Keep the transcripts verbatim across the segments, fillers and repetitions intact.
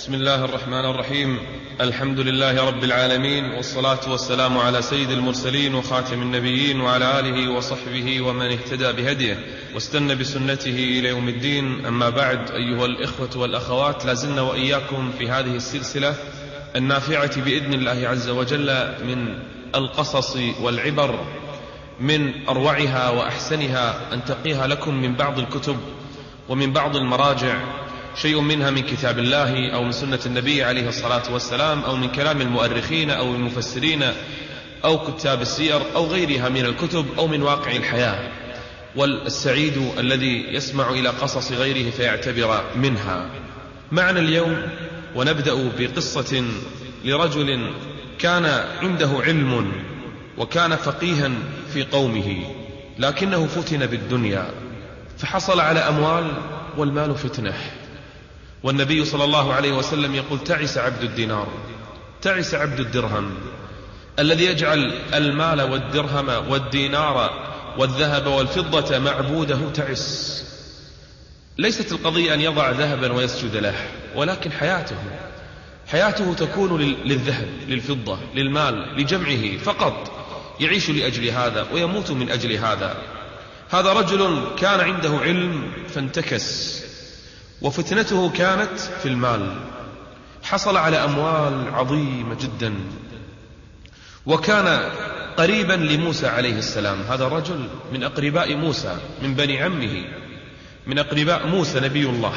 بسم الله الرحمن الرحيم. الحمد لله رب العالمين، والصلاة والسلام على سيد المرسلين وخاتم النبيين وعلى آله وصحبه ومن اهتدى بهديه واستنى بسنته إلى يوم الدين. أما بعد، أيها الإخوة والأخوات، لازلنا وإياكم في هذه السلسلة النافعة بإذن الله عز وجل من القصص والعبر، من أروعها وأحسنها أنتقيها لكم من بعض الكتب ومن بعض المراجع، شيء منها من كتاب الله أو من سنة النبي عليه الصلاة والسلام أو من كلام المؤرخين أو المفسرين أو كتاب السير أو غيرها من الكتب أو من واقع الحياة. والسعيد الذي يسمع إلى قصص غيره فيعتبر منها. معنا اليوم ونبدأ بقصة لرجل كان عنده علم وكان فقيها في قومه، لكنه فتن بالدنيا فحصل على أموال، والمال فتنة. والنبي صلى الله عليه وسلم يقول: تعس عبد الدينار، تعس عبد الدرهم. الذي يجعل المال والدرهم والدينار والذهب والفضة معبوده تعس. ليست القضية أن يضع ذهبا ويسجد له، ولكن حياته حياته تكون للذهب، للفضة، للمال، لجمعه فقط. يعيش لأجل هذا ويموت من أجل هذا. هذا رجل كان عنده علم فانتكس، وفتنته كانت في المال. حصل على أموال عظيمة جدا، وكان قريبا لموسى عليه السلام. هذا الرجل من أقرباء موسى، من بني عمه، من أقرباء موسى نبي الله.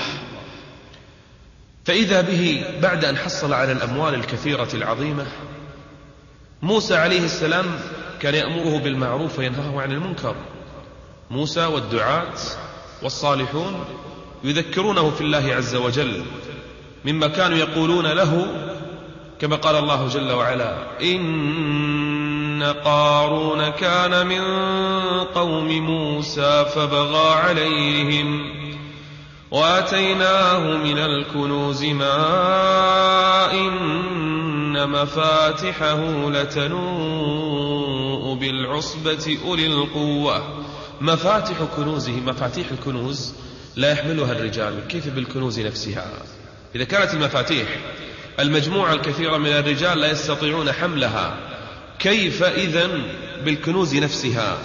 فإذا به بعد أن حصل على الأموال الكثيرة العظيمة، موسى عليه السلام كان يأمره بالمعروف وينهاه عن المنكر. موسى والدعاة والصالحون يذكرونه في الله عز وجل، مما كانوا يقولون له كما قال الله جل وعلا: إن قارون كان من قوم موسى فبغى عليهم وآتيناه من الكنوز ما إن مفاتحه لتنوء بالعصبة أولي القوة. مفاتح كنوزه، مفاتيح الكنوز لا يحملها الرجال، كيف بالكنوز نفسها؟ إذا كانت المفاتيح المجموعة الكثيرة من الرجال لا يستطيعون حملها، كيف إذن بالكنوز نفسها؟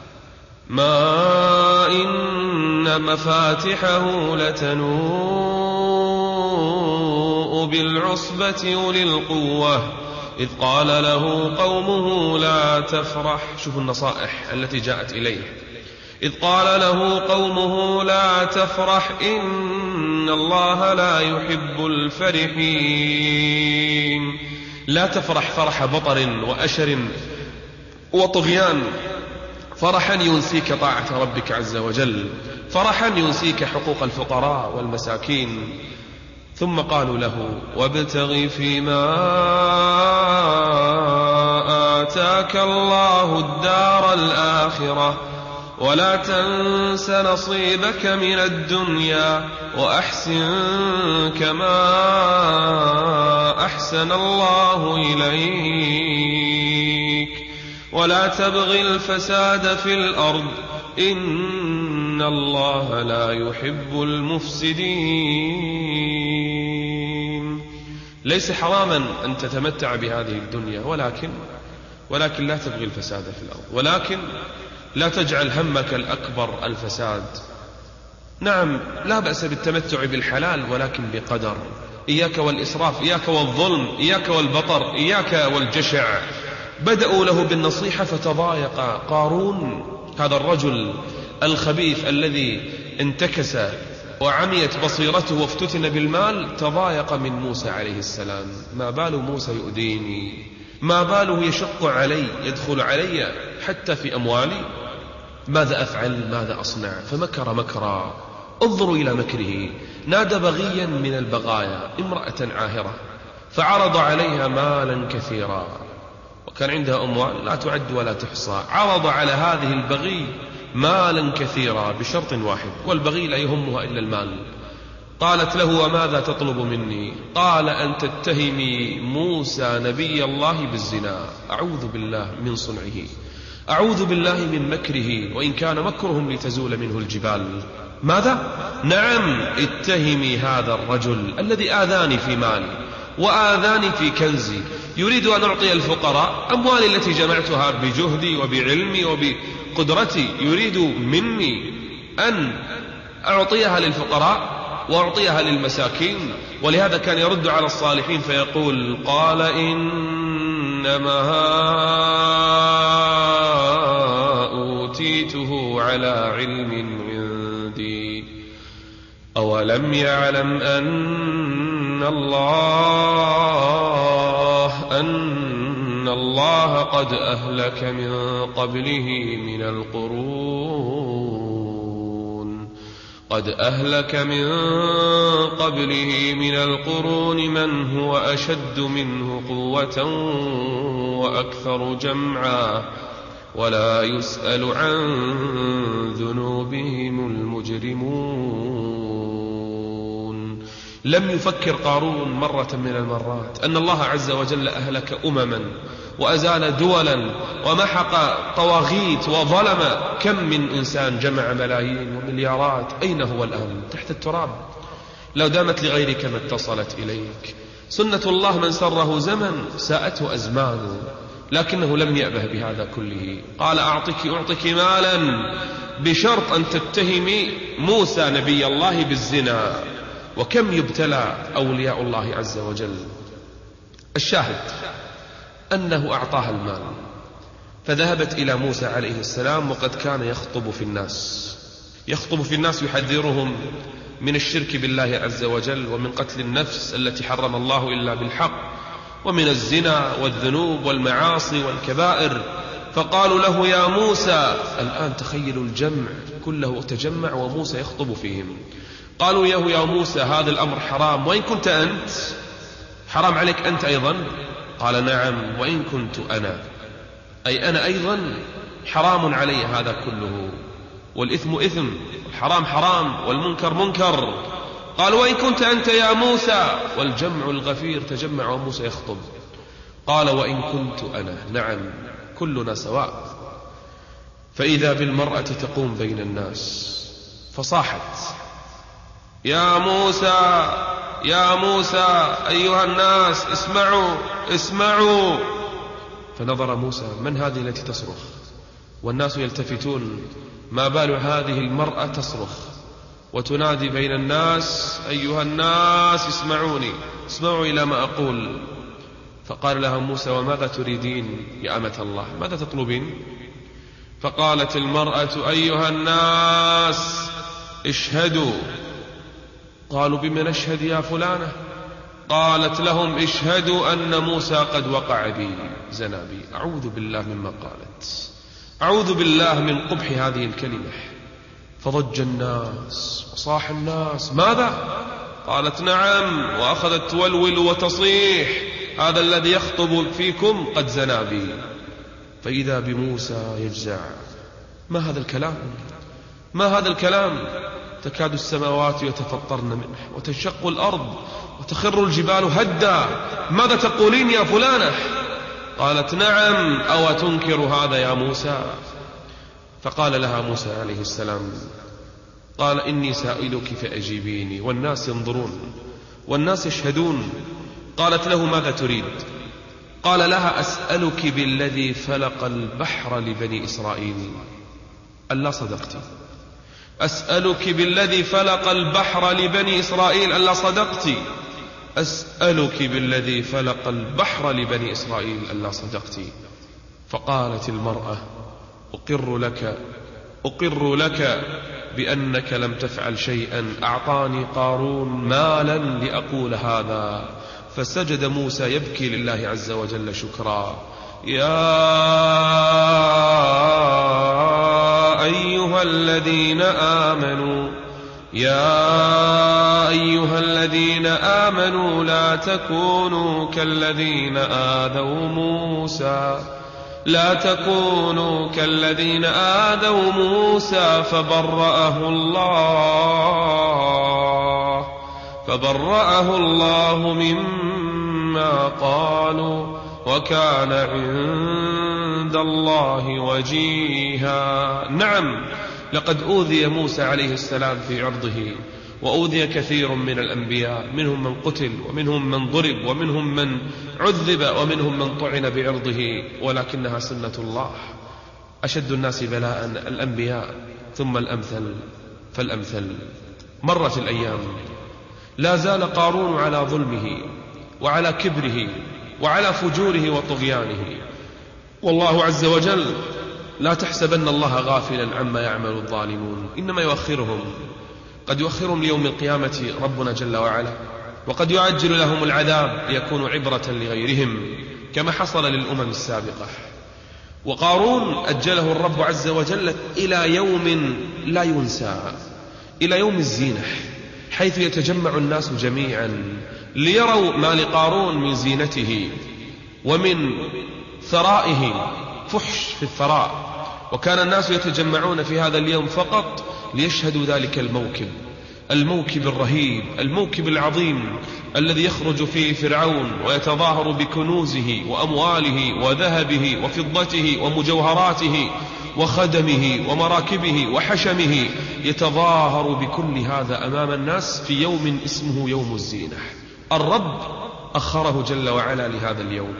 ما إن مفاتحه لتنوء بالعصبة أولي القوة إذ قال له قومه لا تفرح. شوفوا النصائح التي جاءت إليه. إذ قال له قومه لا تفرح إن الله لا يحب الفرحين. لا تفرح فرح بطر وأشر وطغيان، فرحا ينسيك طاعة ربك عز وجل، فرحا ينسيك حقوق الفقراء والمساكين. ثم قالوا له: وابتغ فيما آتاك الله الدار الآخرة ولا تنس نصيبك من الدنيا وأحسن كما أحسن الله إليك ولا تبغ الفساد في الأرض إن الله لا يحب المفسدين. ليس حراما أن تتمتع بهذه الدنيا، ولكن ولكن لا تبغي الفساد في الأرض، ولكن لا تجعل همك الأكبر الفساد. نعم، لا بأس بالتمتع بالحلال، ولكن بقدر. إياك والإسراف، إياك والظلم، إياك والبطر، إياك والجشع. بدأوا له بالنصيحة فتضايق. قارون هذا الرجل الخبيث الذي انتكس وعميت بصيرته وافتتن بالمال تضايق من موسى عليه السلام. ما بال موسى يؤذيني؟ ما باله يشق علي، يدخل علي حتى في أموالي؟ ماذا أفعل؟ ماذا أصنع؟ فمكر مكرا. انظروا إلى مكره. نادى بغيا من البغايا، امرأة عاهرة، فعرض عليها مالا كثيرا، وكان عندها أموال لا تعد ولا تحصى. عرض على هذه البغي مالا كثيرا بشرط واحد، والبغي لا يهمها إلا المال. قالت له: وماذا تطلب مني؟ قال: أن تتهمي موسى نبي الله بالزنا. أعوذ بالله من صنعه، أعوذ بالله من مكره، وإن كان مكرهم لتزول منه الجبال. ماذا؟ نعم، اتهمي هذا الرجل الذي آذاني في مالي وآذاني في كنزي، يريد أن أعطي الفقراء أموالي التي جمعتها بجهدي وبعلمي وبقدرتي، يريد مني أن أعطيها للفقراء وأعطيها للمساكين. ولهذا كان يرد على الصالحين فيقول: قال إنما أوتيته على علم عندي أولم يعلم أن الله أن الله قد أهلك من قبله من القرون قد أهلك من قبله من القرون من هو أشد منه قوة وأكثر جمعا ولا يسأل عن ذنوبهم المجرمون. لم يفكر قارون مرة من المرات أن الله عز وجل أهلك أمما وأزال دولا ومحق طواغيت وظلم. كم من إنسان جمع ملايين ومليارات، أين هو الآن؟ تحت التراب. لو دامت لغيرك ما اتصلت إليك. سنة الله من سره زمن ساءته أزمان، لكنه لم يأبه بهذا كله. قال: أعطيك أعطيك مالا بشرط أن تتهمي موسى نبي الله بالزنا. وكم يبتلى أولياء الله عز وجل. الشاهد أنه أعطاها المال، فذهبت إلى موسى عليه السلام وقد كان يخطب في الناس يخطب في الناس يحذرهم من الشرك بالله عز وجل، ومن قتل النفس التي حرم الله إلا بالحق، ومن الزنا والذنوب والمعاصي والكبائر. فقالوا له: يا موسى، الآن تخيلوا الجمع كله تجمع وموسى يخطب فيهم. قالوا: له يا موسى، هذا الأمر حرام، وإن كنت أنت حرام عليك أنت أيضا. قال: نعم، وإن كنت أنا، أي أنا أيضا حرام علي هذا كله، والإثم إثم، والحرام حرام، والمنكر منكر. قال: وإن كنت أنت يا موسى، والجمع الغفير تجمع وموسى يخطب. قال: وإن كنت أنا، نعم، كلنا سواء. فإذا بالمرأة تقوم بين الناس فصاحت: يا موسى يا موسى أيها الناس اسمعوا اسمعوا. فنظر موسى: من هذه التي تصرخ؟ والناس يلتفتون، ما بال هذه المرأة تصرخ وتنادي بين الناس: أيها الناس اسمعوني، اسمعوا إلى ما أقول. فقال لها موسى: وماذا تريدين يا أمة الله؟ ماذا تطلبين؟ فقالت المرأة: أيها الناس اشهدوا. قالوا: بما نشهد يا فلانة؟ قالت لهم: اشهدوا أن موسى قد وقع بي، زنا بي. أعوذ بالله مما قالت، أعوذ بالله من قبح هذه الكلمة. فضج الناس وصاح الناس: ماذا؟ قالت: نعم. وأخذت تولول وتصيح: هذا الذي يخطب فيكم قد زنا بي. فإذا بموسى يجزع: ما هذا الكلام؟ ما هذا الكلام؟ تكاد السماوات يتفطرن منه وتنشق الأرض وتخر الجبال هدا. ماذا تقولين يا فلانة؟ قالت: نعم. أو تنكر هذا يا موسى؟ فقال لها موسى عليه السلام: قال: إني سائلك فأجيبيني، والناس ينظرون والناس يشهدون. قالت له: ماذا تريد؟ قال لها: أسألك بالذي فلق البحر لبني إسرائيل ألا صدقت. أسألك بالذي فلق البحر لبني إسرائيل ألا صدقت. أسألك بالذي فلق البحر لبني إسرائيل ألا صدقت. فقالت المرأة: أقر لك أقر لك بأنك لم تفعل شيئا، أعطاني قارون مالا لأقول هذا. فسجد موسى يبكي لله عز وجل شكرا: يا أيها الذين آمنوا يا أيها الذين آمنوا لا تكونوا كالذين آذوا موسى لا تكونوا كالذين آذوا موسى فبرأه الله فبرأه الله مما قالوا وكان عند الله وجيها. نعم، لقد أوذي موسى عليه السلام في عرضه، وأوذي كثير من الأنبياء، منهم من قتل ومنهم من ضرب ومنهم من عذب ومنهم من طعن بعرضه، ولكنها سنة الله. أشد الناس بلاء الأنبياء ثم الأمثل فالأمثل. مرت الأيام، لا زال قارون على ظلمه وعلى كبره وعلى فجوره وطغيانه، والله عز وجل لا تحسبن الله غافلا عما يعمل الظالمون، إنما يؤخرهم، قد يؤخرهم ليوم القيامة ربنا جل وعلا، وقد يعجل لهم العذاب ليكونوا عبرة لغيرهم كما حصل للأمم السابقة. وقارون أجله الرب عز وجل إلى يوم لا ينسى، إلى يوم الزينة، حيث يتجمع الناس جميعا ليروا ما لقارون من زينته ومن ثرائه، فحش في الثراء. وكان الناس يتجمعون في هذا اليوم فقط ليشهدوا ذلك الموكب، الموكب الرهيب، الموكب العظيم الذي يخرج فيه فرعون ويتظاهر بكنوزه وأمواله وذهبه وفضته ومجوهراته وخدمه ومراكبه وحشمه، يتظاهر بكل هذا أمام الناس في يوم اسمه يوم الزينة. الرب أخره جل وعلا لهذا اليوم،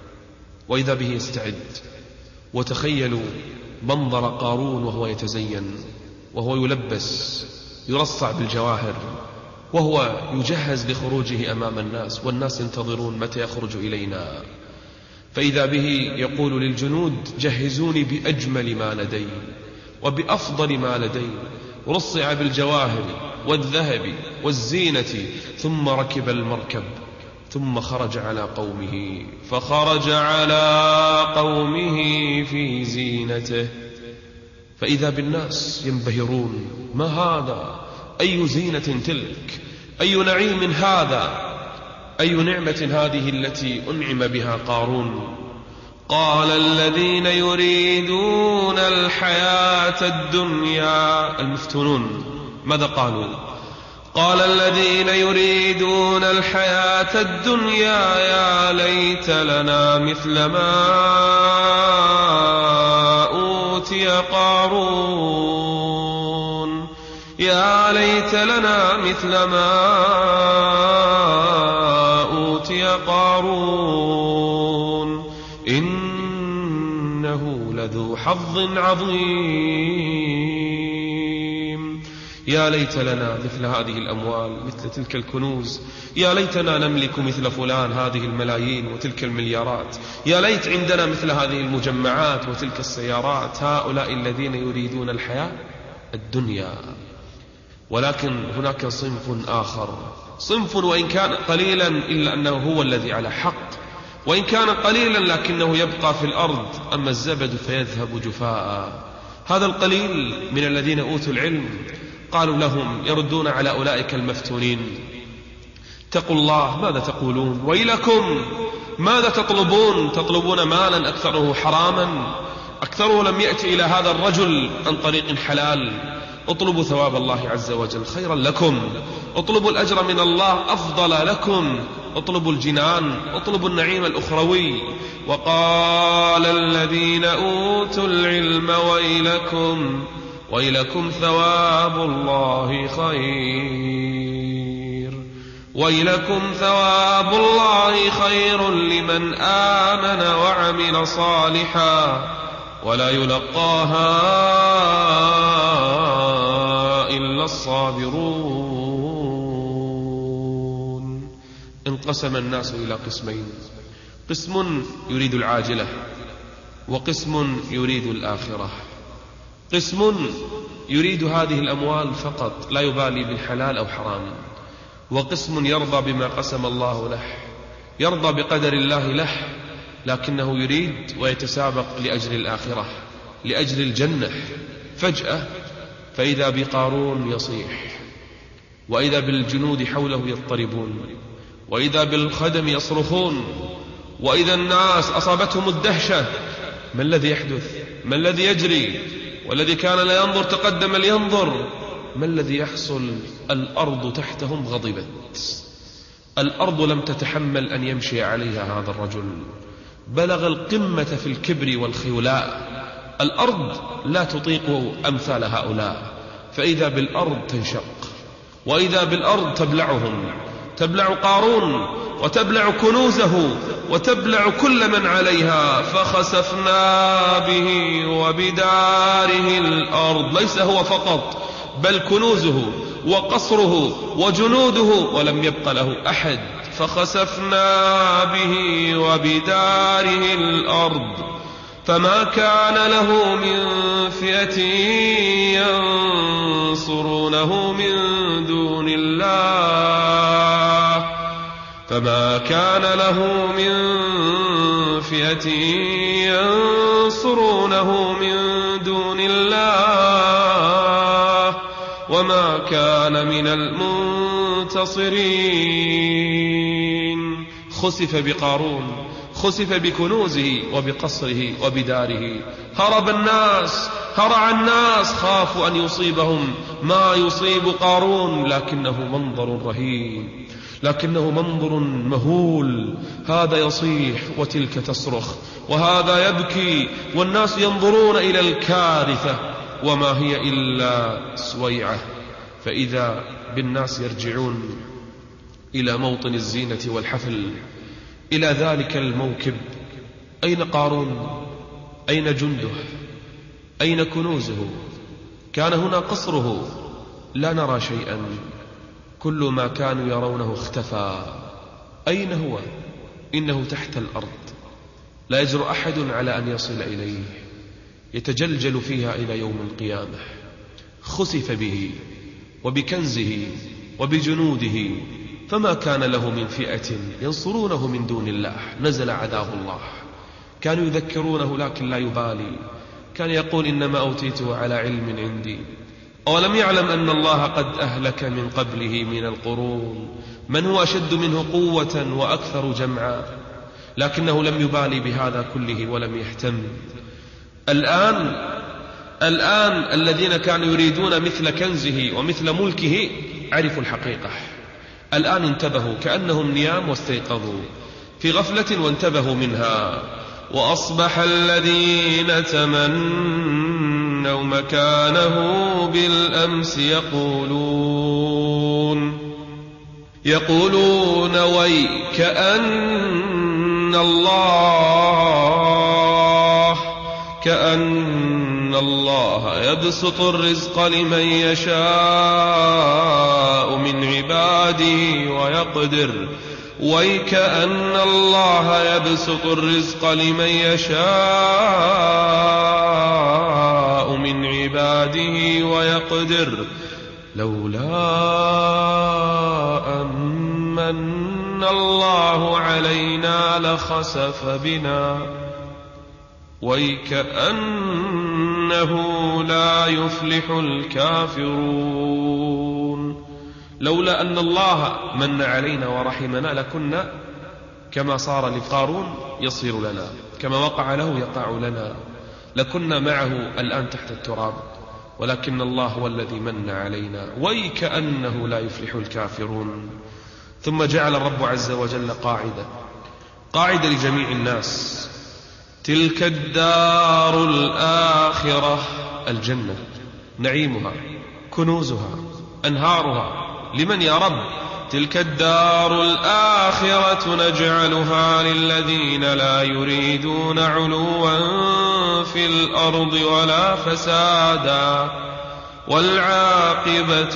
وإذا به يستعد. وتخيلوا منظر قارون وهو يتزين، وهو يلبس يرصع بالجواهر، وهو يجهز لخروجه أمام الناس، والناس ينتظرون متى يخرج إلينا. فإذا به يقول للجنود: جهزوني بأجمل ما لدي وبأفضل ما لدي. رصع بالجواهر والذهب والزينة، ثم ركب المركب، ثم خرج على قومه، فخرج على قومه في زينته، فإذا بالناس ينبهرون: ما هذا؟ أي زينة تلك؟ أي نعيم هذا؟ أي نعمة هذه التي أنعم بها قارون؟ قال الذين يريدون الحياة الدنيا، المفتونون ماذا قالوا؟ قال الذين يريدون الحياة الدنيا يا ليت لنا مثل ما أوتي قارون، يا ليت لنا مثل ما أوتي قارون إنه لذو حظ عظيم. يا ليت لنا مثل هذه الأموال، مثل تلك الكنوز، يا ليتنا نملك مثل فلان هذه الملايين وتلك المليارات، يا ليت عندنا مثل هذه المجمعات وتلك السيارات. هؤلاء الذين يريدون الحياة الدنيا. ولكن هناك صنف آخر، صنف وإن كان قليلا إلا أنه هو الذي على حق، وإن كان قليلا لكنه يبقى في الأرض، أما الزبد فيذهب جفاء. هذا القليل من الذين أوتوا العلم قالوا لهم يردون على أولئك المفتونين: اتقوا الله، ماذا تقولون؟ ويلكم، ماذا تطلبون؟ تطلبون مالا أكثره حراما، أكثره لم يأتي إلى هذا الرجل عن طريق حلال. اطلبوا ثواب الله عز وجل، خيرا لكم، اطلبوا الأجر من الله، أفضل لكم، اطلبوا الجنان، اطلبوا النعيم الأخروي. وقال الذين أوتوا العلم ويلكم ويلكم ثواب الله خير، ويلكم ثواب الله خير لمن آمن وعمل صالحا ولا يلقاها إلا الصابرون. انقسم الناس إلى قسمين: قسم يريد العاجلة، وقسم يريد الآخرة. قسم يريد هذه الأموال فقط، لا يبالي بالحلال أو حرام، وقسم يرضى بما قسم الله له، يرضى بقدر الله له، لكنه يريد ويتسابق لأجل الآخرة، لأجل الجنة. فجأة فإذا بقارون يصيح، وإذا بالجنود حوله يضطربون، وإذا بالخدم يصرخون، وإذا الناس أصابتهم الدهشة: ما الذي يحدث؟ ما الذي يجري؟ والذي كان لا ينظر تقدم لينظر. ما الذي يحصل؟ الأرض تحتهم غضبت، الأرض لم تتحمل أن يمشي عليها هذا الرجل، بلغ القمة في الكبر والخيلاء. الأرض لا تطيق أمثال هؤلاء، فإذا بالأرض تنشق، وإذا بالأرض تبلعهم، تبلع قارون وتبلع كنوزه وتبلع كل من عليها. فخسفنا به وبداره الأرض، ليس هو فقط بل كنوزه وقصره وجنوده، ولم يبق له أحد. فخسفنا به وبداره الأرض فما كان له من فئة ينصرونه من دون الله فما كان له من فئة ينصرونه من دون الله وما كان من المنتصرين. خسف بقارون، خسف بكنوزه وبقصره وبداره. هرب الناس، هرع الناس، خافوا أن يصيبهم ما يصيب قارون، لكنه منظر رهيب، لكنه منظر مهول. هذا يصيح وتلك تصرخ، وهذا يبكي، والناس ينظرون إلى الكارثة وما هي إلا سويعة. فإذا بالناس يرجعون إلى موطن الزينة والحفل، إلى ذلك الموكب. أين قارون؟ أين جنده؟ أين كنوزه؟ كان هنا قصره، لا نرى شيئا، كل ما كانوا يرونه اختفى. أين هو؟ إنه تحت الأرض، لا يجرؤ أحد على أن يصل إليه، يتجلجل فيها إلى يوم القيامة. خسف به وبكنزه وبجنوده فما كان له من فئة ينصرونه من دون الله. نزل عذاب الله. كانوا يذكرونه لكن لا يبالي، كان يقول إنما أوتيته على علم عندي، أولم يعلم أن الله قد أهلك من قبله من القرون من هو أشد منه قوة وأكثر جمعا. لكنه لم يبالي بهذا كله ولم يهتم. الآن الآن الذين كانوا يريدون مثل كنزه ومثل ملكه عرفوا الحقيقة. الآن انتبهوا، كأنهم نيام واستيقظوا في غفلة وانتبهوا منها. وأصبح الذين تمنوا مكانه بالأمس يقولون يقولون ويك أن الله كأن الله يبسط الرزق لمن يشاء من عباده ويقدر ويكأن الله يبسط الرزق لمن يشاء من عباده ويقدر لولا أمن الله علينا لخسف بنا ويكأنه لا يفلح الكافرون. لولا أن الله من علينا ورحمنا لكنا كما صار لقارون يصير لنا، كما وقع له يقع لنا، لكنا معه الآن تحت التراب، ولكن الله هو الذي من علينا ويكأنه لا يفلح الكافرون. ثم جعل الرب عز وجل قاعدة قاعدة لجميع الناس: تلك الدار الآخرة، الجنة، نعيمها، كنوزها، أنهارها، لمن يا رب؟ تلك الدار الآخرة نجعلها للذين لا يريدون علوا في الأرض ولا فسادا والعاقبة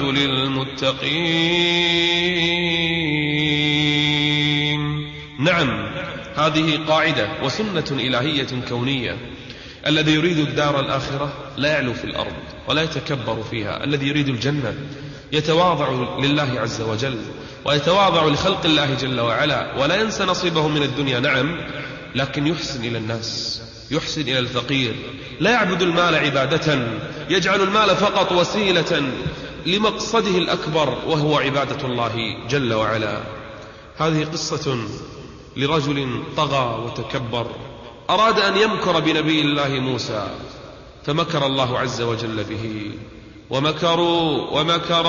للمتقين. نعم، هذه قاعدة وسنة إلهية كونية. الذي يريد الدار الآخرة لا يعلو في الأرض ولا يتكبر فيها. الذي يريد الجنة يتواضع لله عز وجل ويتواضع لخلق الله جل وعلا ولا ينسى نصيبه من الدنيا، نعم، لكن يحسن إلى الناس، يحسن إلى الفقير، لا يعبد المال عبادة، يجعل المال فقط وسيلة لمقصده الأكبر وهو عبادة الله جل وعلا. هذه قصة لرجل طغى وتكبر، أراد أن يمكر بنبي الله موسى فمكر الله عز وجل به، ومكروا ومكر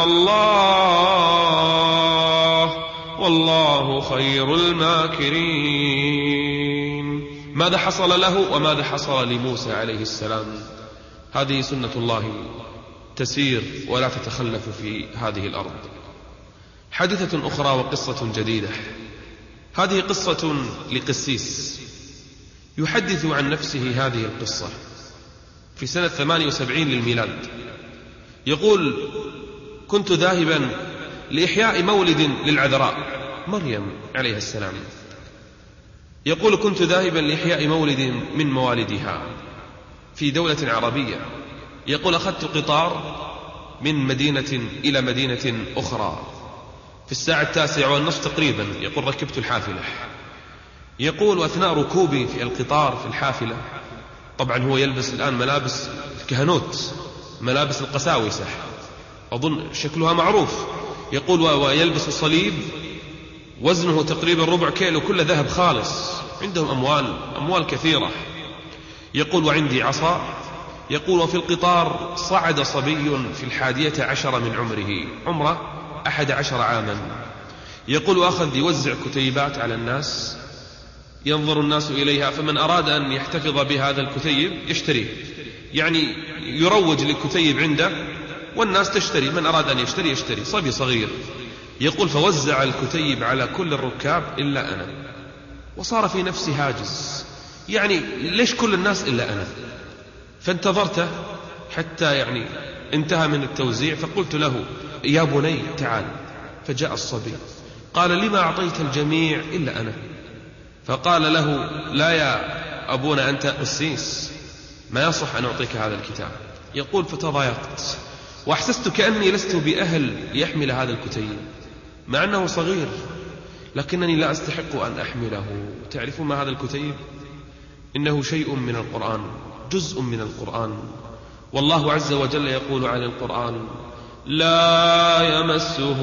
الله والله خير الماكرين. ماذا حصل له وماذا حصل لموسى عليه السلام. هذه سنة الله تسير ولا تتخلف في هذه الأرض. حادثة أخرى وقصة جديدة. هذه قصة لقسيس يحدث عن نفسه هذه القصة في سنة ثمانية وسبعين للميلاد. يقول: كنت ذاهبا لإحياء مولد للعذراء مريم عليه السلام. يقول: كنت ذاهبا لإحياء مولد من موالدها في دولة عربية. يقول: أخذت قطار من مدينة إلى مدينة أخرى في الساعة التاسعة والنصف تقريبا. يقول: ركبت الحافلة. يقول: وأثناء ركوبي في القطار في الحافلة، طبعا هو يلبس الآن ملابس الكهنوت، ملابس القساوسة، أظن شكلها معروف. يقول: ويلبس صليب وزنه تقريبا ربع كيلو، كله ذهب خالص، عندهم أموال أموال كثيرة. يقول: وعندي عصا. يقول: وفي القطار صعد صبي في الحادية عشر من عمره، عمره أحد عشر عاما. يقول: وأخذ يوزع كتيبات على الناس، ينظر الناس إليها، فمن أراد أن يحتفظ بهذا الكتيب يشتريه، يعني يروج للكتيب عنده والناس تشتري، من أراد أن يشتري يشتري. صبي صغير. يقول: فوزع الكتيب على كل الركاب إلا أنا، وصار في نفسي هاجس، يعني ليش كل الناس إلا أنا؟ فانتظرته حتى يعني انتهى من التوزيع، فقلت له: يا بني تعال. فجاء الصبي قال: لما أعطيت الجميع إلا أنا؟ فقال له: لا يا أبونا، أنت قسيس، ما يصح أن أعطيك هذا الكتاب. يقول: فتضايقت وأحسست كأني لست بأهل ليحمل هذا الكتيب، مع أنه صغير، لكنني لا أستحق أن أحمله. تعرفون ما هذا الكتيب؟ إنه شيء من القرآن، جزء من القرآن. والله عز وجل يقول عن القرآن: لا يمسه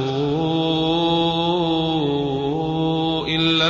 إلا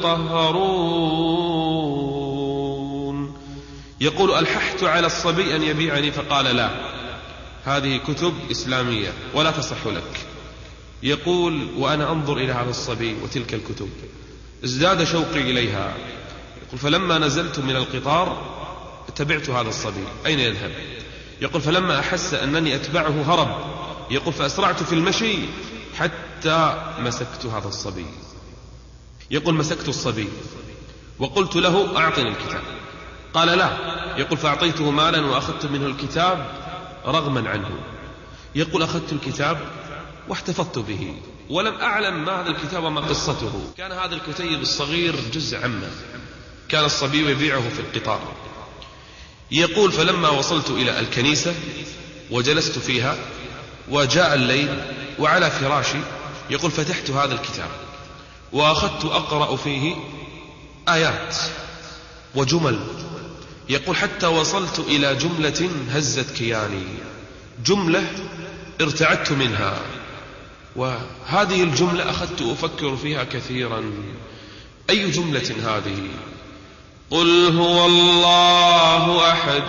المطهرون. يقول: ألححت على الصبي أن يبيعني، فقال: لا، هذه كتب إسلامية ولا تصح لك. يقول: وأنا أنظر إلى هذا الصبي وتلك الكتب ازداد شوقي إليها. يقول: فلما نزلت من القطار تبعت هذا الصبي أين يذهب. يقول: فلما أحس أنني أتبعه هرب. يقول: فأسرعت في المشي حتى مسكت هذا الصبي. يقول: مسكت الصبي وقلت له: أعطني الكتاب. قال: لا. يقول: فأعطيته مالا وأخذت منه الكتاب رغما عنه. يقول: أخذت الكتاب واحتفظت به ولم أعلم ما هذا الكتاب وما قصته. كان هذا الكتيب الصغير جزء عمه، كان الصبي يبيعه في القطار. يقول: فلما وصلت إلى الكنيسة وجلست فيها وجاء الليل وعلى فراشي، يقول: فتحت هذا الكتاب وأخذت أقرأ فيه آيات وجمل. يقول: حتى وصلت إلى جملة هزت كياني، جملة ارتعدت منها، وهذه الجملة أخذت أفكر فيها كثيرا. أي جملة هذه؟ قل هو الله أحد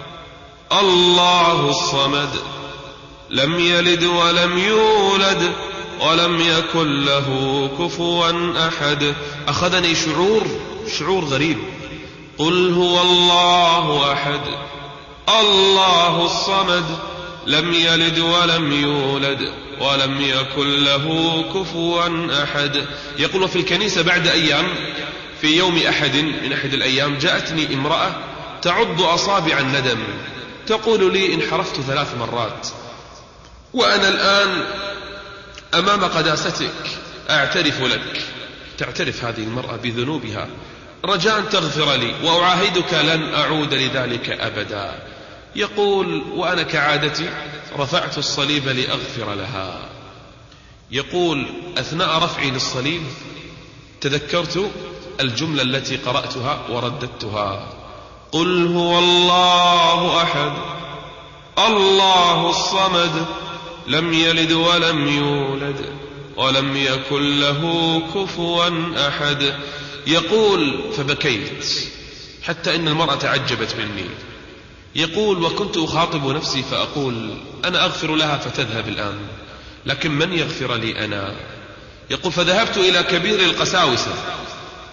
الله الصمد لم يلد ولم يولد ولم يكن له كفوا أحد. أخذني شعور شعور غريب. قل هو الله أحد الله الصمد لم يلد ولم يولد ولم يكن له كفوا أحد. يقول: وفي الكنيسة بعد أيام في يوم أحد من أحد الأيام جاءتني امرأة تعض أصابع الندم، تقول لي: انحرفت ثلاث مرات وأنا الآن أمام قداستك أعترف لك. تعترف هذه المرأة بذنوبها رجاء تغفر لي، وأعاهدك لن أعود لذلك أبدا. يقول: وأنا كعادتي رفعت الصليب لأغفر لها. يقول: أثناء رفعي للصليب تذكرت الجملة التي قرأتها ورددتها: قل هو الله أحد الله الصمد لم يلد ولم يولد ولم يكن له كفوا أحد. يقول: فبكيت حتى إن المرأة تعجبت مني. يقول: وكنت أخاطب نفسي فأقول: أنا أغفر لها فتذهب الآن، لكن من يغفر لي أنا؟ يقول: فذهبت إلى كبير القساوسة،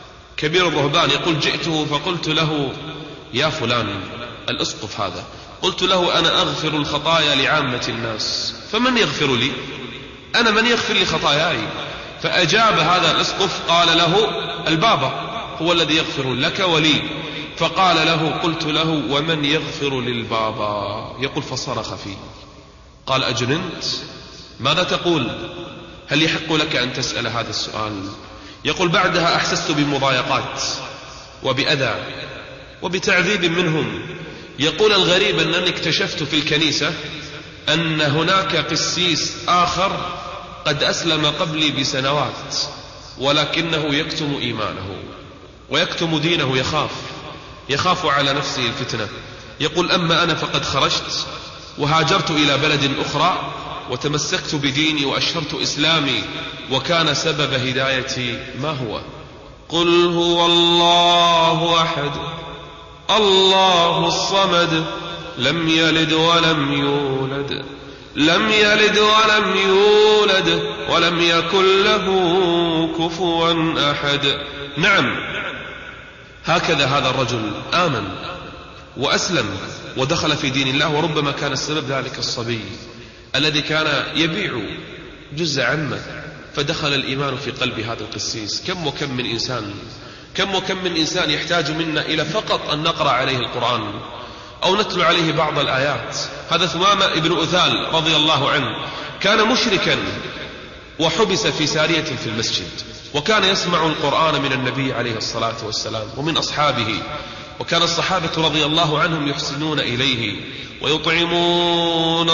كبير الرهبان يقول جئته فقلت له يا فلان الأسقف هذا، قلت له أنا أغفر الخطايا لعامة الناس فمن يغفر لي؟ أنا من يغفر لي خطاياي؟ فأجاب هذا الأسقف قال له البابا هو الذي يغفر لك ولي. فقال له قلت له ومن يغفر للبابا؟ يقول فصرخ فيه قال أجننت؟ ماذا تقول؟ هل يحق لك أن تسأل هذا السؤال؟ يقول بعدها أحسست بمضايقات وبأذى وبتعذيب منهم. يقول الغريب أنني اكتشفت في الكنيسة أن هناك قسيس آخر قد أسلم قبلي بسنوات ولكنه يكتم إيمانه ويكتم دينه، يخاف يخاف على نفسه الفتنة. يقول أما أنا فقد خرجت وهاجرت إلى بلد أخرى وتمسكت بديني وأشهرت إسلامي، وكان سبب هدايتي ما هو؟ قل هو الله أحد الله الصمد لم يلد ولم يولد لم يلد ولم يولد ولم يكن له كفوا أحد. نعم، هكذا هذا الرجل آمن وأسلم ودخل في دين الله، وربما كان السبب ذلك الصبي الذي كان يبيع جزء عمه فدخل الإيمان في قلب هذا القسيس. كم وكم من إنسان كم وكم من إنسان يحتاج منا إلى فقط أن نقرأ عليه القرآن أو نتلو عليه بعض الآيات. هذا ثمامة ابن أثال رضي الله عنه كان مشركا وحبس في سارية في المسجد، وكان يسمع القرآن من النبي عليه الصلاة والسلام ومن أصحابه، وكان الصحابة رضي الله عنهم يحسنون إليه ويطعمون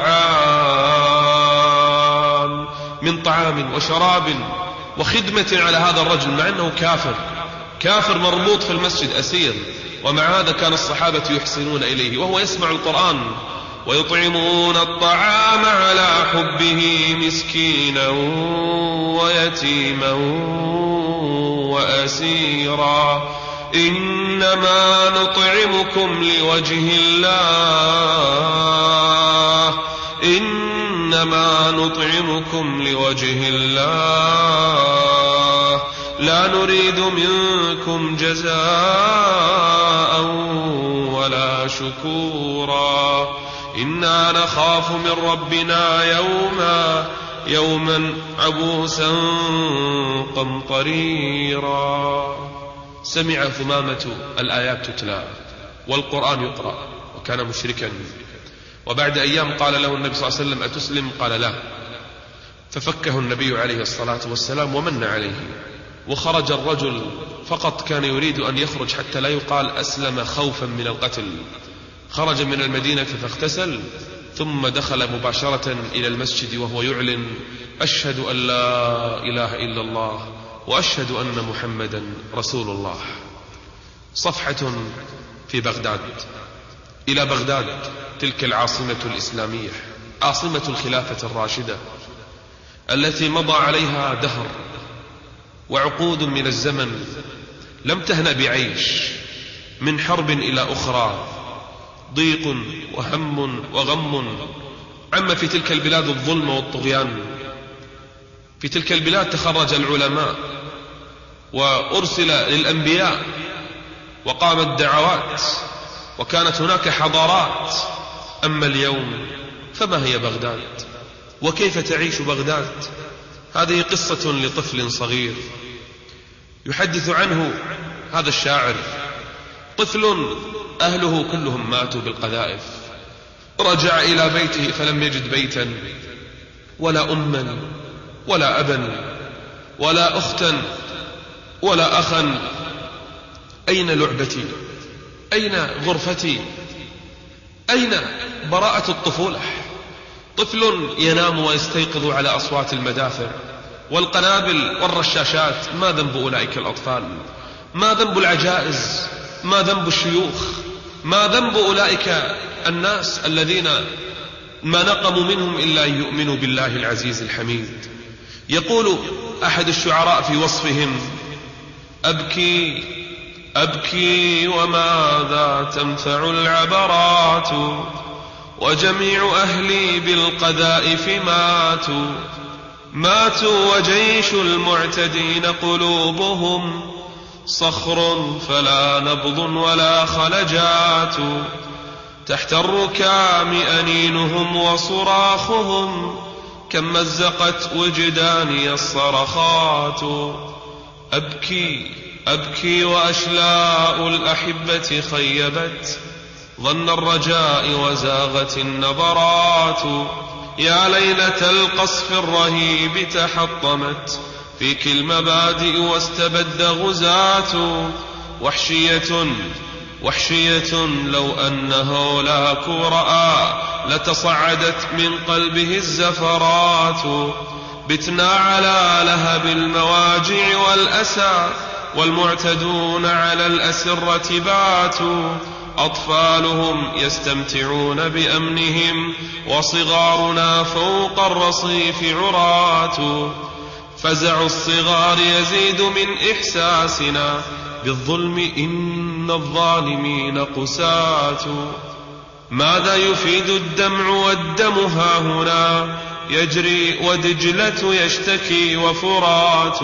الطعام من طعام وشراب وخدمة على هذا الرجل، مع أنه كافر كافر مربوط في المسجد أسير، ومع هذا كان الصحابة يحسنون إليه وهو يسمع القرآن. ويطعمون الطعام على حبه مسكينا ويتيما وأسيرا إنما نطعمكم لوجه الله إنما نطعمكم لوجه الله لا نريد منكم جزاء ولا شكورا إنا نخاف من ربنا يوما يوما عبوسا قمطريرا. سمع ثمامة الآيات تتلى والقرآن يقرأ وكان مشركا، وبعد أيام قال له النبي صلى الله عليه وسلم أتسلم؟ قال لا، ففكه النبي عليه الصلاة والسلام ومن عليه، وخرج الرجل فقط كان يريد أن يخرج حتى لا يقال أسلم خوفا من القتل. خرج من المدينة فاغتسل ثم دخل مباشرة إلى المسجد وهو يعلن أشهد أن لا إله إلا الله وأشهد أن محمدا رسول الله. صفحة في بغداد. إلى بغداد تلك العاصمة الإسلامية، عاصمة الخلافة الراشدة التي مضى عليها دهر وعقود من الزمن لم تهنأ بعيش، من حرب إلى أخرى، ضيق وهم وغم، عم في تلك البلاد الظلم والطغيان. في تلك البلاد تخرج العلماء وأرسل للأنبياء وقامت دعوات وكانت هناك حضارات. أما اليوم فما هي بغداد وكيف تعيش بغداد؟ هذه قصة لطفل صغير يحدث عنه هذا الشاعر. طفل أهله كلهم ماتوا بالقذائف، رجع إلى بيته فلم يجد بيتا ولا أما ولا أبا ولا أختا ولا أخا. أين لعبتي؟ أين غرفتي؟ أين براءة الطفولة؟ طفل ينام ويستيقظ على أصوات المدافع والقنابل والرشاشات. ما ذنب أولئك الأطفال؟ ما ذنب العجائز؟ ما ذنب الشيوخ؟ ما ذنب أولئك الناس الذين ما نقموا منهم إلا أن يؤمنوا بالله العزيز الحميد؟ يقول أحد الشعراء في وصفهم: أبكي أبكي وماذا تنفع العبرات، وجميع أهلي بالقذائف ماتوا ماتوا وجيش المعتدين قلوبهم صخر فلا نبض ولا خلجات، تحت الركام أنينهم وصراخهم، كم مزقت وجداني الصرخات. أبكي أبكي وأشلاء الأحبة خيبت ظن الرجاء وزاغت النظرات، يا ليلة القصف الرهيب تحطمت فيك المبادئ واستبد غزاة. وحشية وحشية لو أنه لاك رأى لتصعدت من قلبه الزفرات، بتنا على لهب المواجع والأسى، والمعتدون على الأسرة باتوا، أطفالهم يستمتعون بأمنهم، وصغارنا فوق الرصيف عراة. فزع الصغار يزيد من إحساسنا بالظلم، إن الظالمين قساة. ماذا يفيد الدمع والدم هاهنا يجري، ودجلة يشتكي وفرات.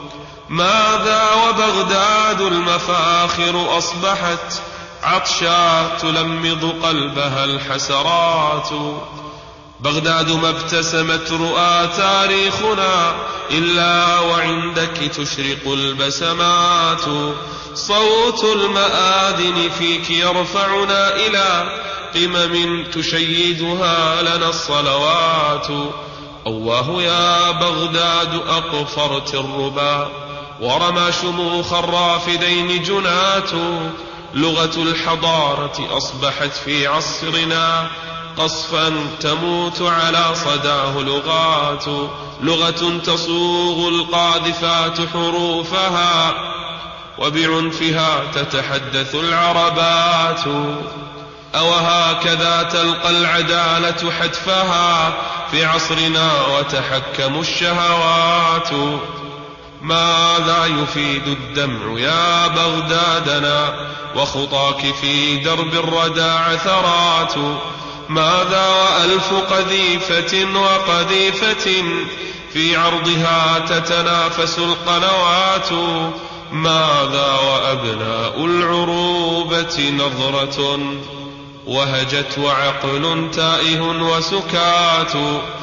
ماذا وبغداد المفاخر أصبحت عطشا تلمض قلبها الحسرات. بغداد ما ابتسمت رؤى تاريخنا إلا وعندك تشرق البسمات. صوت المآذن فيك يرفعنا إلى قمم تشيدها لنا الصلوات. أواه يا بغداد أقفرت الربا، ورمى شموخ الرافدين جنات. لغة الحضارة أصبحت في عصرنا قصفا تموت على صداه لغات. لغة تصوغ القاذفات حروفها، وبعنفها تتحدث العربات. أوهكذا تلقى العدالة حتفها في عصرنا وتحكم الشهوات. ماذا يفيد الدمع يا بغدادنا، وخطاك في درب الردى عثرات. ماذا وألف قذيفة وقذيفة في عرضها تتنافس القنوات. ماذا وأبناء العروبة نظرة وهجت وعقل تائه وسكات.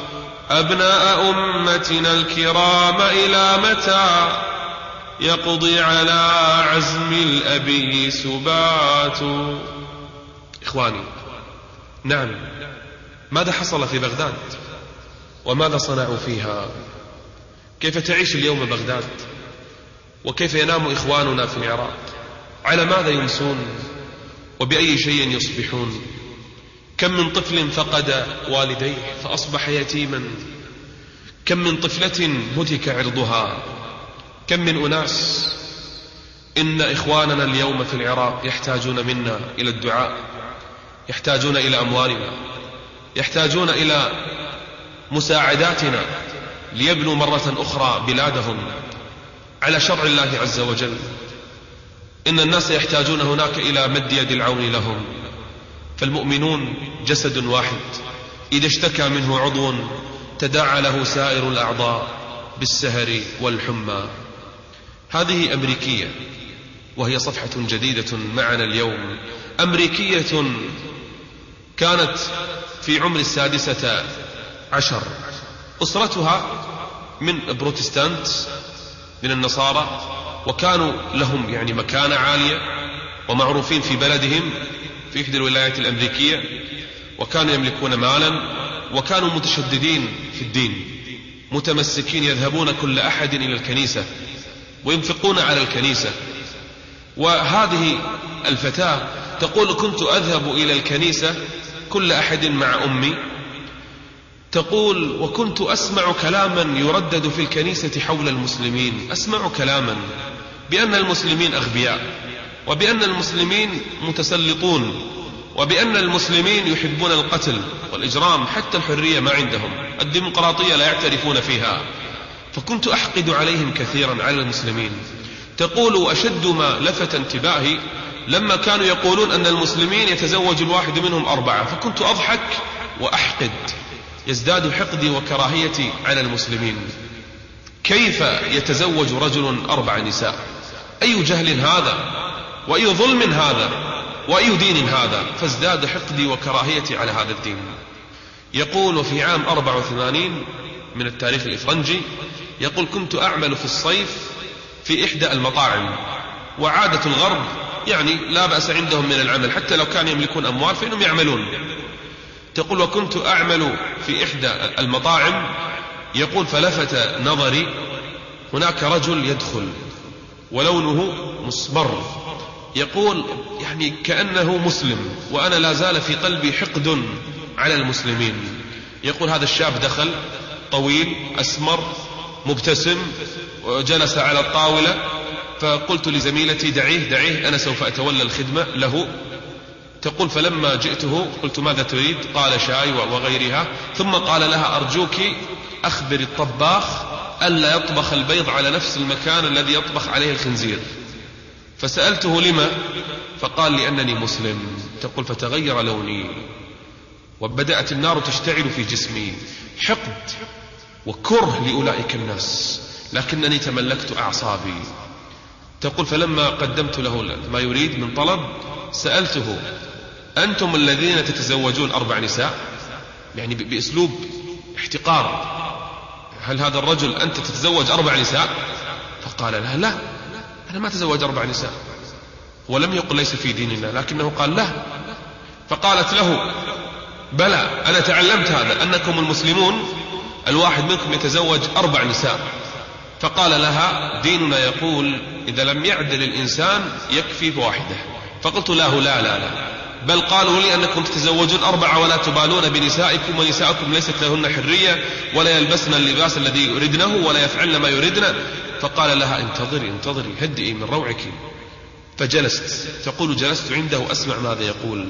أبناء أمتنا الكرام إلى متى يقضي على عزم الأبي سبات. إخواني، نعم، ماذا حصل في بغداد وماذا صنعوا فيها؟ كيف تعيش اليوم بغداد؟ وكيف ينام إخواننا في العراق؟ على ماذا يمسون؟ وبأي شيء يصبحون؟ كم من طفل فقد والديه فأصبح يتيما، كم من طفلة هتك عرضها، كم من أناس. إن إخواننا اليوم في العراق يحتاجون منا إلى الدعاء، يحتاجون إلى أموالنا، يحتاجون إلى مساعداتنا ليبنوا مرة أخرى بلادهم على شرع الله عز وجل. إن الناس يحتاجون هناك إلى مد يد العون لهم، فالمؤمنون جسد واحد، إذا اشتكى منه عضو تداعى له سائر الأعضاء بالسهر والحمى. هذه أمريكية، وهي صفحة جديدة معنا اليوم. أمريكية كانت في عمر السادسة عشر، أسرتها من بروتستانت، من النصارى، وكانوا لهم يعني مكانة عالية ومعروفين في بلدهم في إحدى الولايات الأمريكية، وكانوا يملكون مالا، وكانوا متشددين في الدين، متمسكين، يذهبون كل أحد إلى الكنيسة وينفقون على الكنيسة. وهذه الفتاة تقول: كنت أذهب إلى الكنيسة كل أحد مع أمي، تقول: وكنت أسمع كلاما يردد في الكنيسة حول المسلمين، أسمع كلاما بأن المسلمين أغبياء، وبأن المسلمين متسلطون، وبأن المسلمين يحبون القتل والإجرام، حتى الحرية ما عندهم، الديمقراطية لا يعترفون فيها. فكنت أحقد عليهم كثيرا على المسلمين. تقول: أشد ما لفت انتباهي لما كانوا يقولون أن المسلمين يتزوج الواحد منهم أربعة، فكنت أضحك وأحقد، يزداد حقدي وكراهيتي على المسلمين. كيف يتزوج رجل أربع نساء؟ أي جهل هذا، وأي ظلم هذا، وأي دين هذا؟ فازداد حقدي وكراهيتي على هذا الدين. يقول: وفي عام أربعة وثمانين من التاريخ الإفرنجي، يقول: كنت أعمل في الصيف في إحدى المطاعم، وعادة الغرب يعني لا بأس عندهم من العمل، حتى لو كانوا يملكون أموال فإنهم يعملون. تقول: وكنت أعمل في إحدى المطاعم، يقول: فلفت نظري هناك رجل يدخل ولونه مسمر، يقول يعني كأنه مسلم، وأنا لا زال في قلبي حقد على المسلمين. يقول: هذا الشاب دخل طويل أسمر مبتسم وجلس على الطاولة، فقلت لزميلتي: دعيه دعيه أنا سوف أتولى الخدمة له. تقول: فلما جئته قلت: ماذا تريد؟ قال: شاي وغيرها. ثم قال لها: أرجوك أخبر الطباخ ألا يطبخ البيض على نفس المكان الذي يطبخ عليه الخنزير. فسألته: لما؟ فقال: لأنني مسلم. تقول: فتغير لوني وبدأت النار تشتعل في جسمي، حقد وكره لأولئك الناس، لكنني تملكت أعصابي. تقول: فلما قدمت له ما يريد من طلب سألته: أنتم الذين تتزوجون أربع نساء؟ يعني بأسلوب احتقار، هل هذا الرجل أنت تتزوج أربع نساء؟ فقال لها: لا، أنا ما تزوج أربع نساء. ولم يقل ليس في ديننا، لكنه قال لا. فقالت له: بلى، أنا تعلمت هذا، أنكم المسلمون الواحد منكم يتزوج أربع نساء. فقال لها: ديننا يقول إذا لم يعدل الإنسان يكفي بواحدة. فقلت له: لا لا لا، بل قالوا لي أنكم تتزوجون أربعة ولا تبالون بنسائكم، ونسائكم ليست لهن حرية ولا يلبسن اللباس الذي يردنه ولا يفعلن ما يردن. فقال لها: انتظري انتظري هدئي من روعك. فجلست. تقول: جلست عنده أسمع ماذا يقول.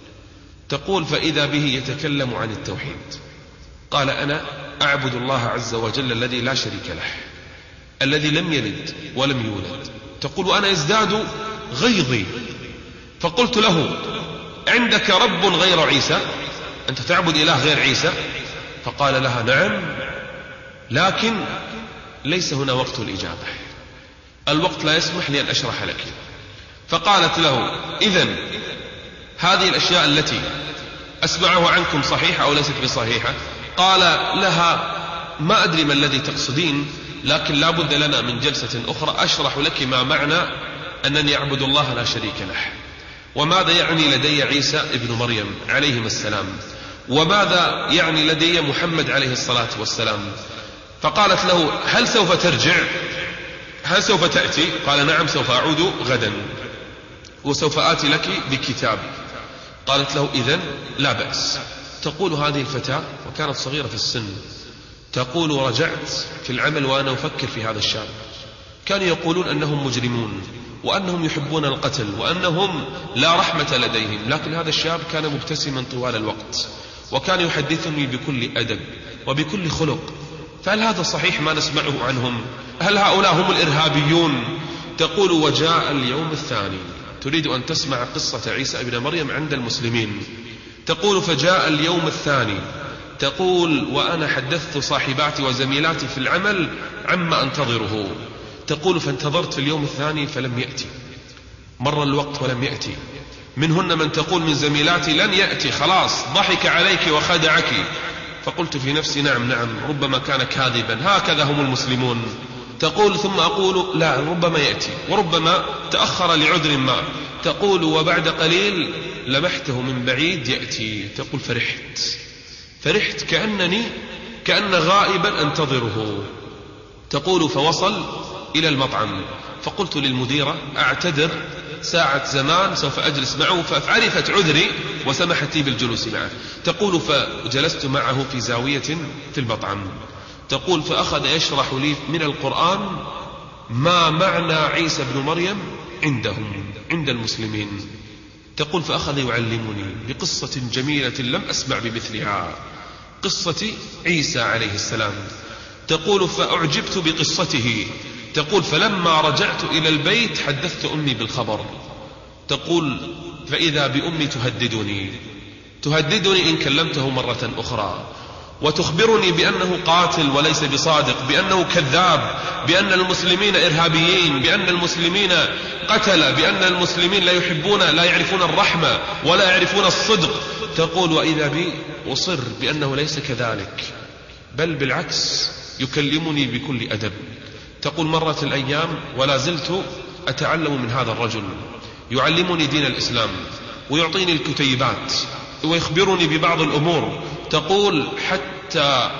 تقول: فإذا به يتكلم عن التوحيد. قال: أنا أعبد الله عز وجل الذي لا شريك له، الذي لم يلد ولم يولد. تقول: وأنا يزداد غيظي. فقلت له: عندك رب غير عيسى؟ أنت تعبد إله غير عيسى؟ فقال لها: نعم، لكن ليس هنا وقت الإجابة، الوقت لا يسمح لي أن أشرح لك. فقالت له: إذن هذه الأشياء التي أسمعه عنكم صحيحة أو ليست بصحيحة؟ قال لها: ما أدري ما الذي تقصدين، لكن لا بد لنا من جلسة أخرى أشرح لك ما معنى أنني أعبد الله لا شريك له، وماذا يعني لدي عيسى ابن مريم عليهما السلام، وماذا يعني لدي محمد عليه الصلاة والسلام. فقالت له: هل سوف ترجع؟ هل سوف تأتي؟ قال: نعم، سوف أعود غدا وسوف آتي لك بكتاب. قالت له: إذن لا بأس. تقول هذه الفتاة وكانت صغيرة في السن، تقول: رجعت في العمل وأنا أفكر في هذا الشاب. كانوا يقولون أنهم مجرمون وأنهم يحبون القتل وأنهم لا رحمة لديهم، لكن هذا الشاب كان مبتسما طوال الوقت وكان يحدثني بكل أدب وبكل خلق. فهل هذا صحيح ما نسمعه عنهم؟ هل هؤلاء هم الإرهابيون؟ تقول: وجاء اليوم الثاني، تريد أن تسمع قصة عيسى ابن مريم عند المسلمين. تقول: فجاء اليوم الثاني، تقول: وأنا حدثت صاحباتي وزميلاتي في العمل عما أنتظره. تقول: فانتظرت في اليوم الثاني فلم يأتي، مر الوقت ولم يأتي. منهن من تقول من زميلاتي: لن يأتي، خلاص ضحك عليك وخدعك. فقلت في نفسي: نعم نعم، ربما كان كاذبا، هكذا هم المسلمون. تقول: ثم أقول: لا، ربما يأتي، وربما تأخر لعذر ما. تقول: وبعد قليل لمحته من بعيد يأتي. تقول: فرحت فرحت كأنني كأن غائبا أنتظره. تقول: فوصل إلى المطعم، فقلت للمديرة: أعتذر، ساعة زمان سوف أجلس معه. فعرفت عذري وسمحت لي بالجلوس معه. تقول: فجلست معه في زاوية في المطعم. تقول: فأخذ يشرح لي من القرآن ما معنى عيسى بن مريم عندهم عند المسلمين. تقول: فأخذ يعلمني بقصة جميلة لم أسمع بمثلها، قصة عيسى عليه السلام. تقول: فأعجبت بقصته. تقول: فلما رجعت إلى البيت حدثت أمي بالخبر. تقول: فإذا بأمي تهددني تهددني إن كلمته مرة أخرى، وتخبرني بأنه قاتل وليس بصادق، بأنه كذاب، بأن المسلمين إرهابيين، بأن المسلمين قتل، بأن المسلمين لا يحبون لا يعرفون الرحمة ولا يعرفون الصدق. تقول وإذا بي أصر بأنه ليس كذلك، بل بالعكس يكلمني بكل أدب. تقول مرت الأيام ولا زلت أتعلم من هذا الرجل، يعلمني دين الإسلام ويعطيني الكتيبات ويخبرني ببعض الأمور. تقول حتى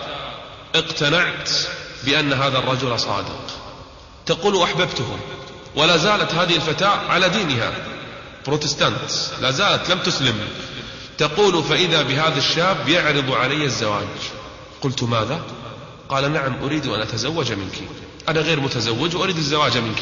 اقتنعت بأن هذا الرجل صادق. تقول أحببته، ولا زالت هذه الفتاة على دينها بروتستانت، لا زالت لم تسلم. تقول فإذا بهذا الشاب يعرض علي الزواج. قلت ماذا؟ قال نعم أريد أن أتزوج منك، أنا غير متزوج وأريد الزواج منك.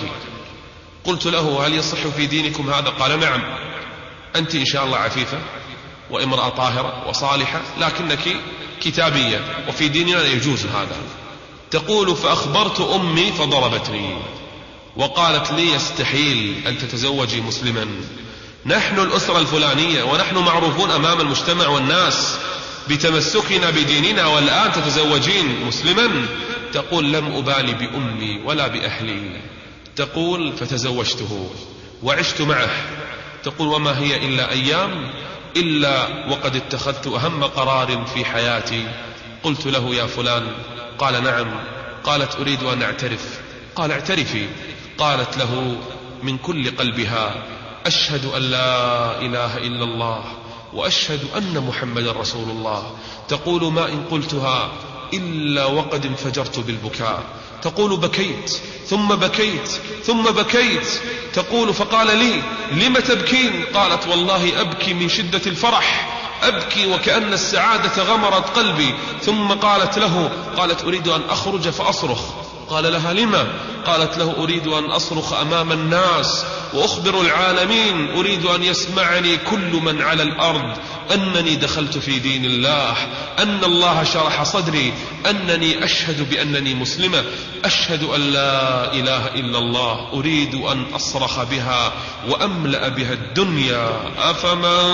قلت له هل يصح في دينكم هذا؟ قال نعم، أنت إن شاء الله عفيفة وامرأة طاهرة وصالحة، لكنك كتابية وفي ديننا يجوز هذا. تقول فأخبرت أمي فضربتني وقالت لي يستحيل أن تتزوجي مسلما، نحن الأسرة الفلانية ونحن معروفون أمام المجتمع والناس بتمسكنا بديننا، والآن تتزوجين مسلما. تقول لم أبالي بأمي ولا بأهلي. تقول فتزوجته وعشت معه. تقول وما هي إلا أيام إلا وقد اتخذت أهم قرار في حياتي. قلت له يا فلان؟ قال نعم. قالت أريد أن أعترف. قال اعترفي. قالت له من كل قلبها أشهد أن لا إله إلا الله وأشهد أن محمد رسول الله. تقول ما إن قلتها إلا وقد انفجرت بالبكاء. تقول بكيت ثم بكيت ثم بكيت. تقول فقال لي لم تبكين؟ قالت والله أبكي من شدة الفرح، أبكي وكأن السعادة غمرت قلبي. ثم قالت له قالت أريد أن أخرج فأصرخ. قال لها لما؟ قالت له أريد أن أصرخ أمام الناس وأخبر العالمين، أريد أن يسمعني كل من على الأرض أنني دخلت في دين الله، أن الله شرح صدري، أنني أشهد بأنني مسلمة، أشهد أن لا إله إلا الله، أريد أن أصرخ بها وأملأ بها الدنيا. أفمن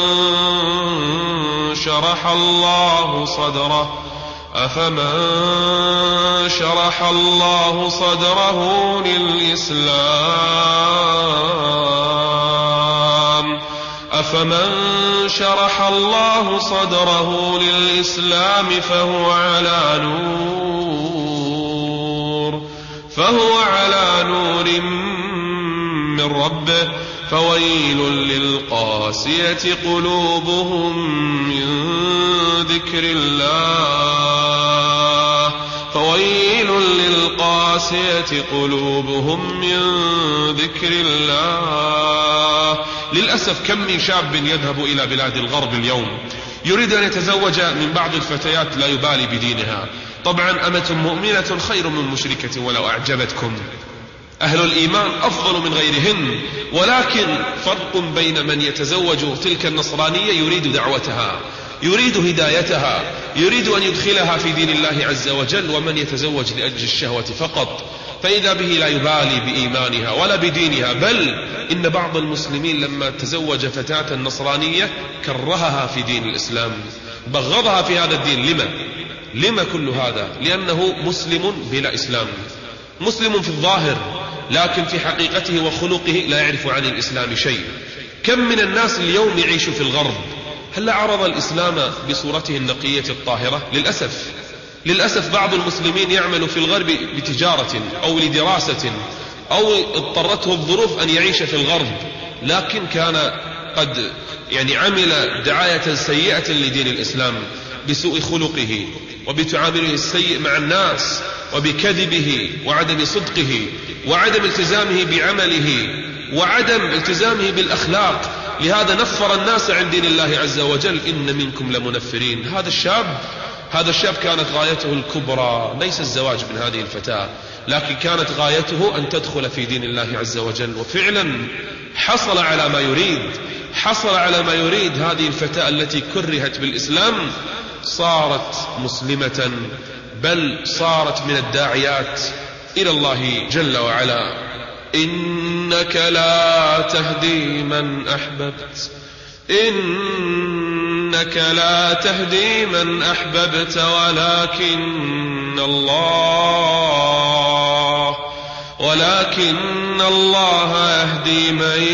شرح الله صدره أفمن شرح الله صدره للإسلام أفمن شرح الله صدره للإسلام فهو على نور فهو على نور من ربه فويل للقاسية قلوبهم من ذكر الله فويل للقاسية قلوبهم من ذكر الله. للأسف كم من شاب يذهب إلى بلاد الغرب اليوم يريد أن يتزوج من بعض الفتيات لا يبالي بدينها. طبعا أمة مؤمنة خير من مشركة ولو أعجبتكم، أهل الإيمان أفضل من غيرهن، ولكن فرق بين من يتزوج تلك النصرانية يريد دعوتها، يريد هدايتها، يريد أن يدخلها في دين الله عز وجل، ومن يتزوج لأجل الشهوة فقط، فإذا به لا يبالي بإيمانها ولا بدينها. بل إن بعض المسلمين لما تزوج فتاة نصرانية كرهها في دين الإسلام، بغضها في هذا الدين. لما؟ لما كل هذا؟ لأنه مسلم بلا إسلام، مسلم في الظاهر لكن في حقيقته وخلقه لا يعرف عن الإسلام شيء. كم من الناس اليوم يعيش في الغرب، هل عرض الإسلام بصورته النقية الطاهرة؟ للأسف للأسف بعض المسلمين يعمل في الغرب بتجارة أو لدراسة أو اضطرته الظروف أن يعيش في الغرب، لكن كان قد يعني عمل دعاية سيئة لدين الإسلام بسوء خلقه وبتعامله السيء مع الناس وبكذبه وعدم صدقه وعدم التزامه بعمله وعدم التزامه بالأخلاق. لهذا نفر الناس عن دين الله عز وجل. إن منكم لمنفرين. هذا الشاب هذا الشاب كانت غايته الكبرى ليس الزواج من هذه الفتاة، لكن كانت غايته أن تدخل في دين الله عز وجل، وفعلا حصل على ما يريد حصل على ما يريد. هذه الفتاة التي كرهت بالإسلام صارت مسلمة، بل صارت من الداعيات إلى الله جل وعلا. إنك لا تهدي من أحببت إن إنك لا تهدي من أحببت ولكن الله ولكن الله يهدي من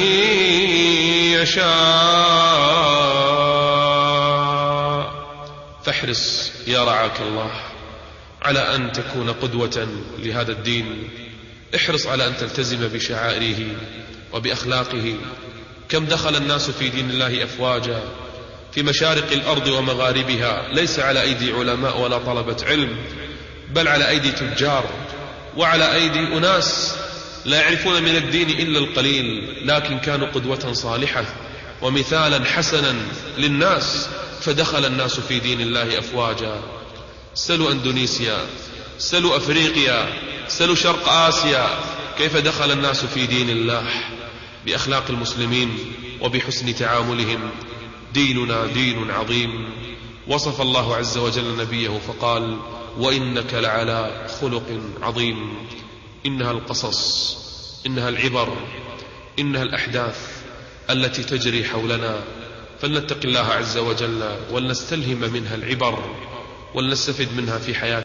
يشاء. فاحرص يا رعاك الله على أن تكون قدوة لهذا الدين. احرص على أن تلتزم بشعائره وبأخلاقه. كم دخل الناس في دين الله أفواجا في مشارق الأرض ومغاربها، ليس على أيدي علماء ولا طلبة علم، بل على أيدي تجار وعلى أيدي أناس لا يعرفون من الدين إلا القليل، لكن كانوا قدوة صالحة ومثالا حسنا للناس، فدخل الناس في دين الله أفواجا. سلوا أندونيسيا، سلوا أفريقيا، سلوا شرق آسيا، كيف دخل الناس في دين الله بأخلاق المسلمين وبحسن تعاملهم. ديننا دين عظيم، وصف الله عز وجل نبيه فقال: وإنك لعلى خلق عظيم. إنها القصص، إنها العبر، إنها الأحداث التي تجري حولنا، فلنتق الله عز وجل ولنستلهم منها العبر ولنستفد منها في حياتنا.